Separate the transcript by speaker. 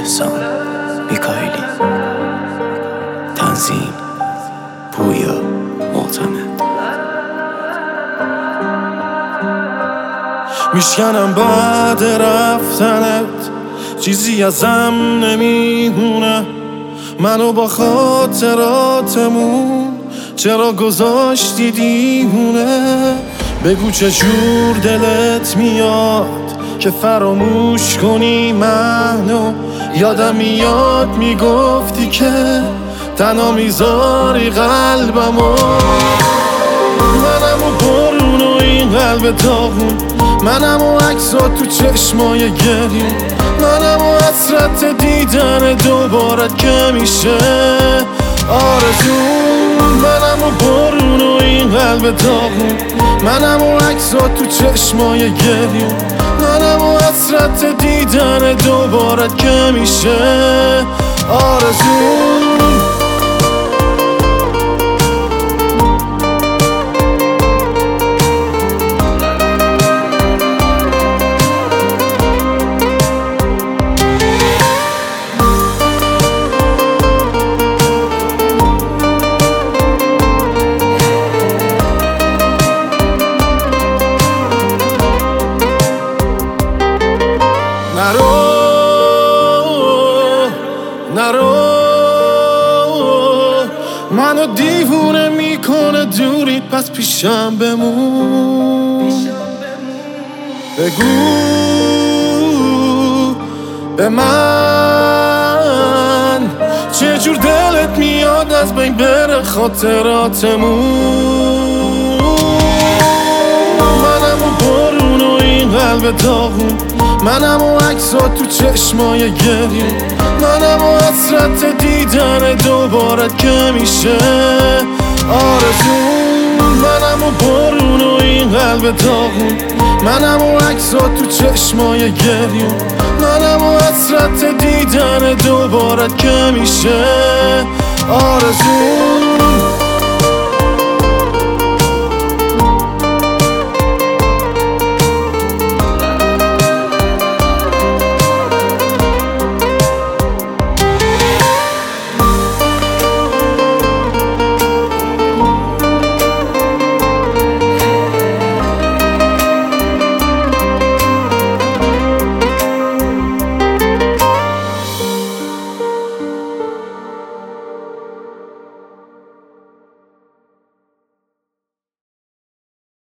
Speaker 1: احسان میکائیلی، تنظیم پویا معتمد.
Speaker 2: میشکنم بعد رفتنت، چیزی ازم نمیمونه. منو با خاطراتمون چرا گذاشتی دیوونه؟ بگو چجور دلت میاد که فراموش کنی منو. یادم میاد میگفتی که تنها میذاری قلبمو. منم و بارون و این قلب داغون، منم و عکسات تو چشمای گریون، منم و حسرت دیدن دوبارت که میشه آرزون. منم و بارون و این قلب داغون، منم و عکسات تو چشمای گریون، منم و حسرت دیدن دوبارت که میشه آرزون. نرو منو دیوونه میکنه دوریت، پس پیشم بمون. بگو به من چجور دلت میاد از بین بره خاطراتمون. منم و بارون و این قلب داغون، منم و عکسات تو چشمای گریون، منم و حسرت دیدن دوبارت که میشه آرزون. منم و بارون و این قلب داغون، منم و عکسات تو چشمای گریون، منم و حسرت دیدن دوبارت که میشه آرزون.